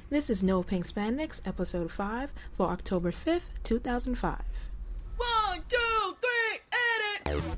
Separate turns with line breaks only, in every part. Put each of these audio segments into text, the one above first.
This is No Pink Spandex, episode 5 for October 5th, 2005.
1, 2, 3, edit!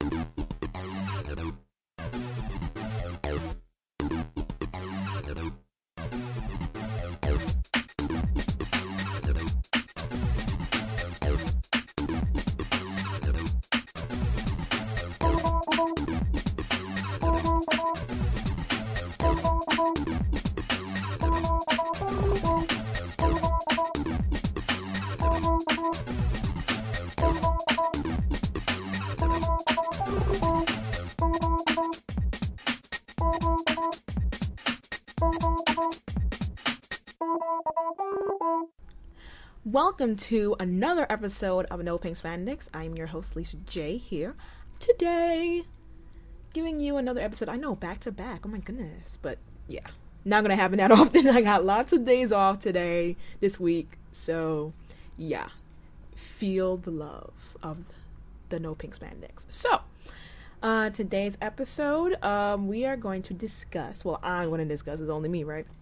Welcome to another episode of No Pink Spandex. I'm your host, Lisa J, here today, giving you another episode. I know, back to back. Oh my goodness. But yeah, not gonna happen that often. I got lots of days off today, this week. So yeah, feel the love of the No Pink Spandex. So, today's episode, we are going to discuss, well, I'm going to discuss, it's only me, right?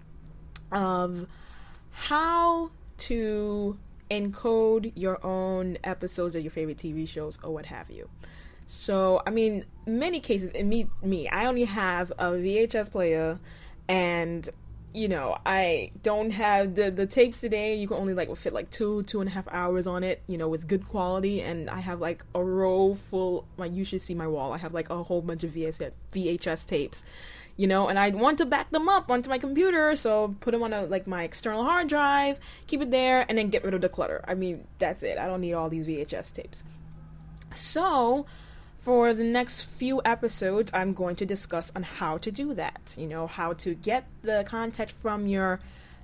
How to encode your own episodes of your favorite TV shows or what have you. So, I mean, many cases, and I only have a VHS player, and, you know, I don't have the tapes today. You can only, fit, 2.5 hours on it, you know, with good quality, and I have, a row full, you should see my wall. I have, a whole bunch of VHS tapes. You know, and I want to back them up onto my computer, so put them on my external hard drive, keep it there, and then get rid of the clutter. I mean, that's it. I don't need all these VHS tapes. So, for the next few episodes, I'm going to discuss on how to do that. You know, how to get the content from your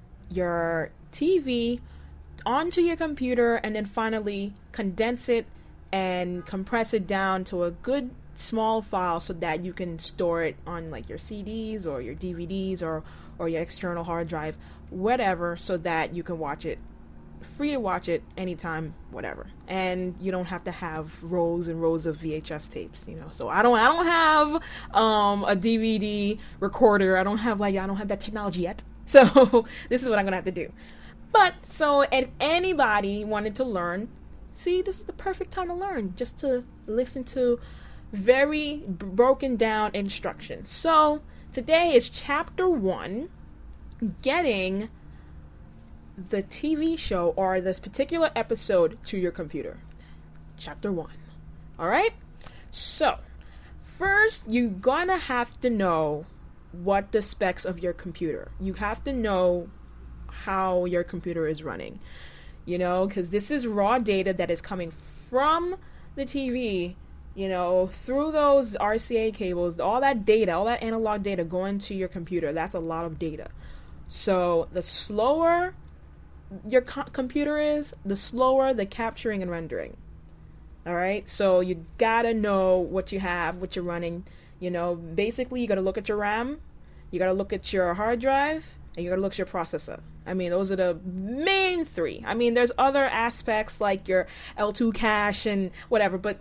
TV onto your computer, and then finally condense it and compress it down to a good small file so that you can store it on your CDs or your DVDs or your external hard drive, whatever, so that you can watch it, free to watch it anytime, whatever, and you don't have to have rows and rows of VHS tapes, you know. So I don't have a DVD recorder. I don't have that technology yet. So this is what I'm gonna have to do. But so if anybody wanted to learn, see, this is the perfect time to learn, just to listen to very broken down instructions. So today is chapter 1, getting the TV show or this particular episode to your computer. Chapter 1. Alright? So, first you're gonna have to know what the specs of your computer. You have to know how your computer is running. You know, because this is raw data that is coming from the TV, you know, through those RCA cables, all that data, all that analog data going to your computer. That's a lot of data. So the slower your computer is, the slower the capturing and rendering. Alright, so you gotta know what you have, what you're running. You know, basically you gotta look at your RAM, you gotta look at your hard drive, and you gotta look at your processor. I mean, those are the main three. I mean, there's other aspects like your L2 cache and whatever, but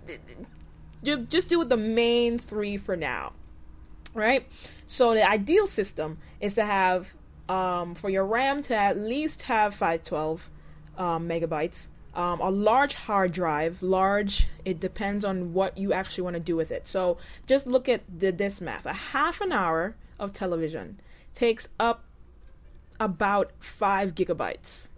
just do the main three for now, right? So the ideal system is to have, for your RAM to at least have 512 megabytes, a large hard drive. Large, it depends on what you actually want to do with it. So just look at this math. A half an hour of television takes up about 5 gigabytes.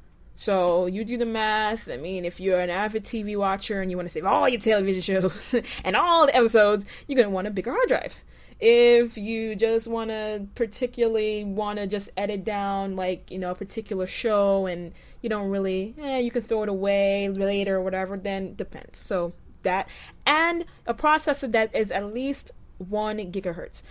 So you do the math. I mean, if you're an avid TV watcher and you want to save all your television shows and all the episodes, you're going to want a bigger hard drive. If you just particularly want to just edit down, a particular show and you don't really, you can throw it away later or whatever, then depends. So that, and a processor that is at least 1 gigahertz.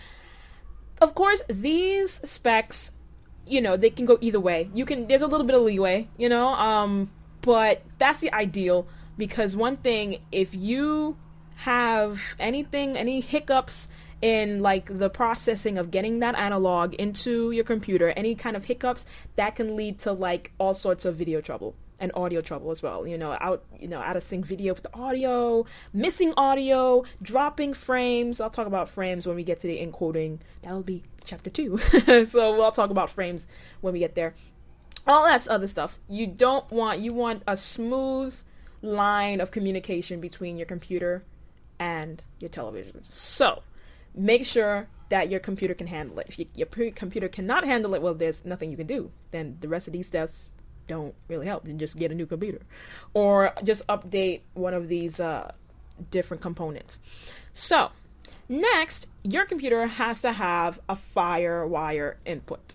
Of course, these specs, you know, they can go either way. There's a little bit of leeway, you know, but that's the ideal, because one thing, if you have any hiccups in the processing of getting that analog into your computer, any kind of hiccups, that can lead to all sorts of video trouble. and audio trouble as well. Out of sync video with the audio, missing audio, dropping frames. I'll talk about frames when we get to the encoding. That'll be chapter 2. So we'll talk about frames when we get there. All that's other stuff. You want a smooth line of communication between your computer and your television. So make sure that your computer can handle it. If your computer cannot handle it, well, there's nothing you can do. Then the rest of these steps don't really help. You just get a new computer, or just update one of these different components. So next, your computer has to have a FireWire input.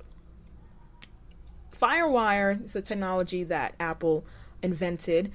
FireWire is a technology that Apple invented.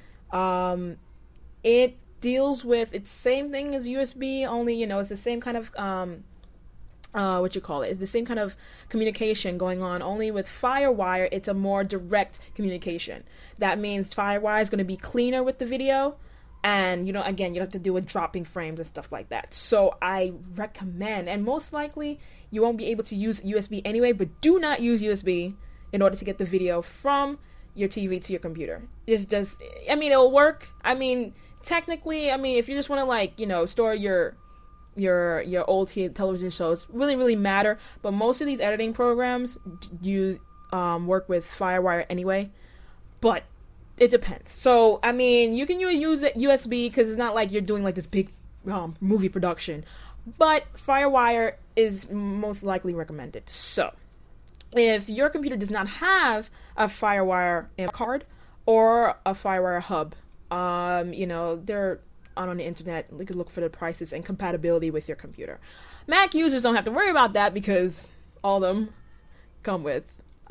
It deals with, it's the same thing as USB, only, it's the same kind of, it's the same kind of communication going on, only with FireWire, it's a more direct communication. That means FireWire is going to be cleaner with the video, and, you don't have to deal with dropping frames and stuff like that. So I recommend, and most likely, you won't be able to use USB anyway, but do not use USB in order to get the video from your TV to your computer. It's just, it'll work. Technically, if you just want to store your old television shows, really, really matter. But most of these editing programs work with FireWire anyway. But it depends. So, you can use USB because it's not like you're doing this big movie production. But FireWire is most likely recommended. So, if your computer does not have a FireWire card or a FireWire hub, they're on the internet. You can look for the prices and compatibility with your computer. Mac users don't have to worry about that because all of them come with,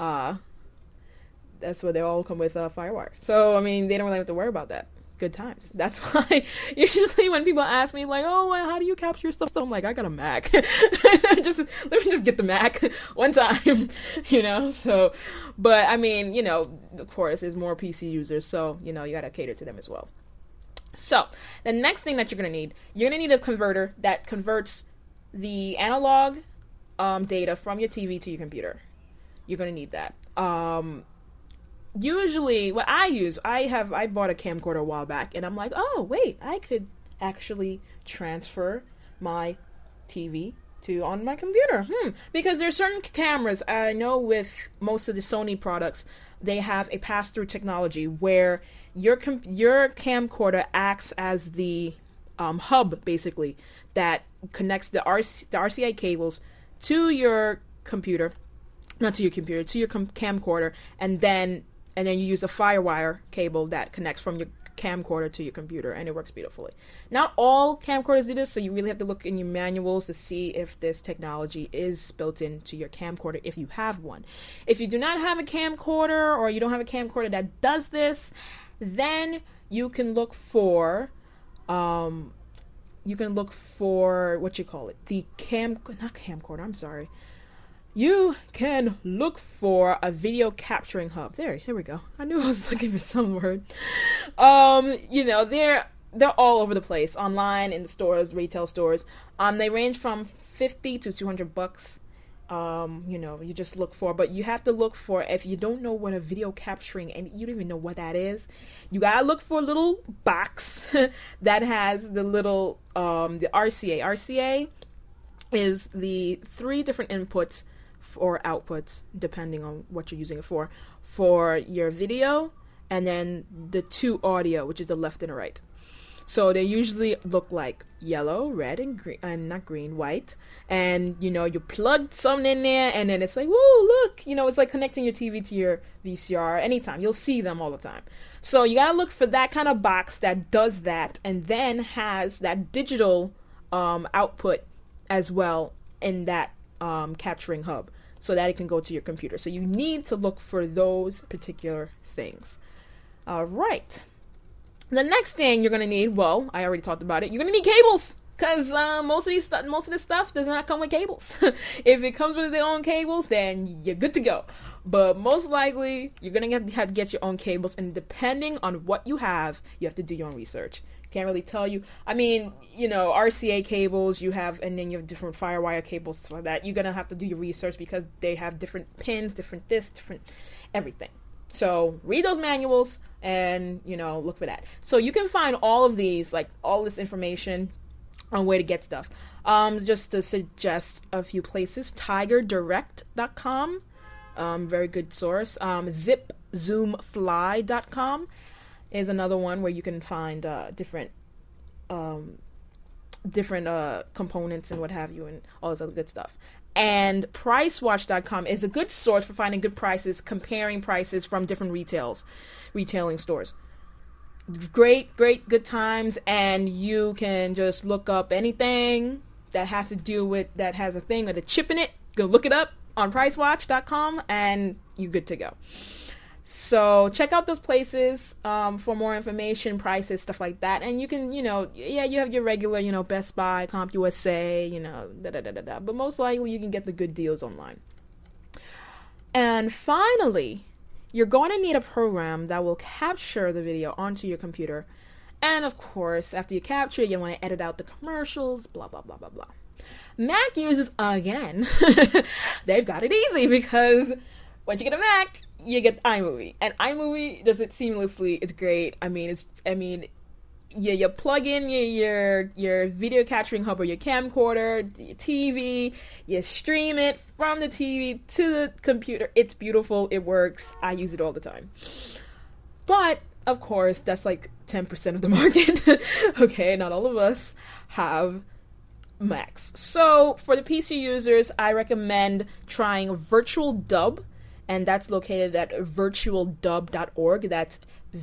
that's what they all come with, FireWire. So, they don't really have to worry about that. Good times. That's why usually when people ask me how do you capture your stuff? So I'm like, I got a Mac. Let me just get the Mac one time, so, but of course there's more PC users, so, you gotta cater to them as well. So the next thing that you're going to need a converter that converts the analog data from your TV to your computer. You're going to need that. Usually what I use, I bought a camcorder a while back, and I'm like, oh wait, I could actually transfer my TV on my computer. Because there's certain cameras, I know with most of the Sony products, they have a pass-through technology where your camcorder acts as the hub, basically, that connects the RCA cables to your computer, not to your computer, to your camcorder, and then you use a FireWire cable that connects from your camcorder to your computer, and it works beautifully. Not all camcorders do this, so you really have to look in your manuals to see if this technology is built into your camcorder if you have one. If you do not have a camcorder, or you don't have a camcorder that does this, then you can look for you can look for a video capturing hub. Here we go. I knew I was looking for some word. They're all over the place, online, in the stores, retail stores. They range from $50 to $200. You just look for, but you have to look for, if you don't know what a video capturing, and you don't even know what that is, you gotta look for a little box that has the little, the RCA. RCA is the 3 different inputs or outputs, depending on what you're using it for your video, and then the 2 audio, which is the left and the right. So they usually look like yellow, red, and green, and not green, white. And, you plug something in there, and then it's like, whoa, look, it's like connecting your TV to your VCR anytime. You'll see them all the time. So you gotta look for that kind of box that does that, and then has that digital output as well in that capturing hub, so that it can go to your computer. So you need to look for those particular things. All right. The next thing you're going to need, well, I already talked about it. You're going to need cables, because most of this stuff does not come with cables. If it comes with their own cables, then you're good to go. But most likely, you're going to have to get your own cables, and depending on what you have to do your own research. Can't really tell you. RCA cables you have, and then you have different FireWire cables for that. You're going to have to do your research because they have different pins, different this, different everything. So read those manuals and, look for that. So you can find all of these, like all this information on where to get stuff. Just to suggest a few places, tigerdirect.com, very good source. Zipzoomfly.com is another one where you can find different components and what have you, and all this other good stuff. And pricewatch.com is a good source for finding good prices, comparing prices from different retailing stores. Great, good times, and you can just look up anything that has to do with, that has a thing with a chip in it. Go look it up on pricewatch.com and you're good to go. So check out those places for more information, prices, stuff like that. And you can, you have your regular, Best Buy, CompUSA, but most likely you can get the good deals online. And finally, you're going to need a program that will capture the video onto your computer. And of course, after you capture it, you want to edit out the commercials, blah, blah, blah, blah, blah. Mac users, again, they've got it easy because once you get a Mac, you get iMovie. And iMovie does it seamlessly. It's great. You plug in your video capturing hub or your camcorder, your TV, you stream it from the TV to the computer. It's beautiful. It works. I use it all the time. But, of course, that's like 10% of the market. Okay, not all of us have Macs. So, for the PC users, I recommend trying Virtual Dub, and that's located at virtualdub.org. That's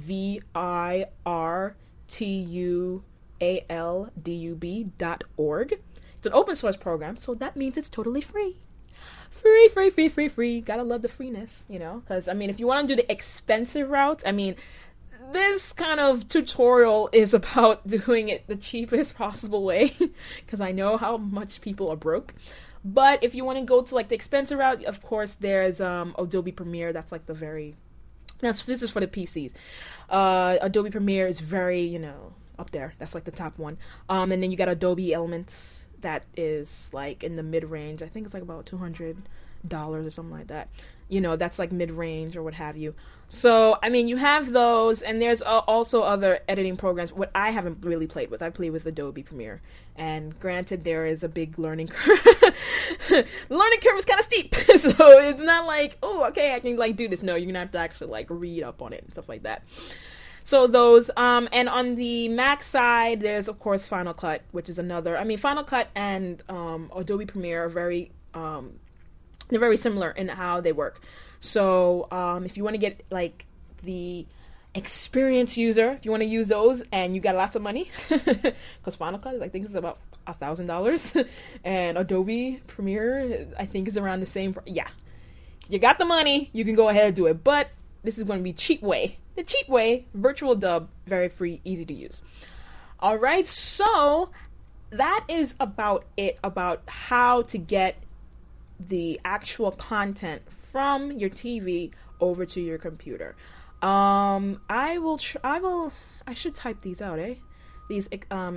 virtualdub.org. It's an open source program, so that means it's totally free. Free. Gotta love the freeness, because, if you want to do the expensive route, this kind of tutorial is about doing it the cheapest possible way, because I know how much people are broke. But if you want to go to like the expensive route, of course, there's Adobe Premiere. That's like this is for the PCs. Adobe Premiere is very, up there. That's like the top one. And then you got Adobe Elements. That is like in the mid-range. I think it's like about $200 or something like that. That's like mid-range or what have you. So, you have those, and there's also other editing programs, what I haven't really played with. I play with Adobe Premiere, and granted, there is a big learning curve. The learning curve is kind of steep, so it's not like, oh, okay, I can, do this. No, you're going to have to actually, read up on it and stuff like that. So those, and on the Mac side, there's, of course, Final Cut, which is another, Final Cut and Adobe Premiere are very, they're very similar in how they work. So, if you want to get, the experienced user, if you want to use those and you got lots of money, because Final Cut, I think, is about $1,000, and Adobe Premiere, I think, is around the same. Yeah. You got the money, you can go ahead and do it, but this is going to be cheap way. The cheap way, Virtual Dub, very free, easy to use. All right, so that is about it, about how to get the actual content from your TV over to your computer. I should type these out, these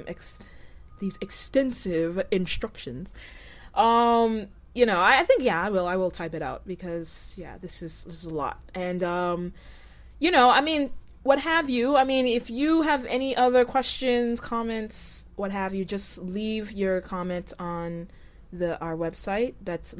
extensive instructions. I think, I will type it out because, this is a lot. And, what have you, if you have any other questions, comments, what have you, just leave your comment on our website. That's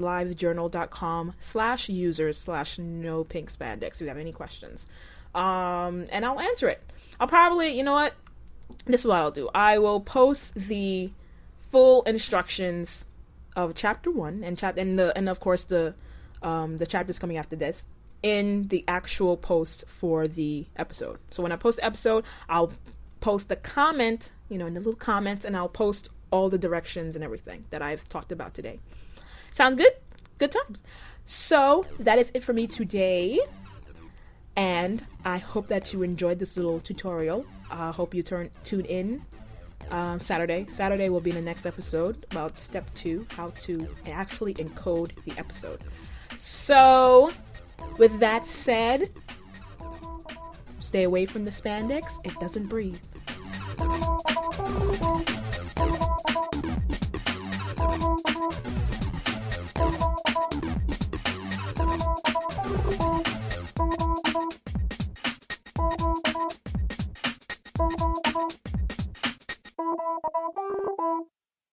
livejournal.com/users/nopinkspandex if you have any questions. And I'll answer it. I'll probably, this is what I'll do. I will post the full instructions of chapter 1 and of course the chapters coming after this in the actual post for the episode. So when I post the episode, I'll post the comment, in the little comments, and I'll post all the directions and everything that I've talked about today. Sounds good? Good times. So that is it for me today. And I hope that you enjoyed this little tutorial. I hope you tune in Saturday. Saturday will be the next episode about step 2, how to actually encode the episode. So, with that said, stay away from the spandex. It doesn't breathe.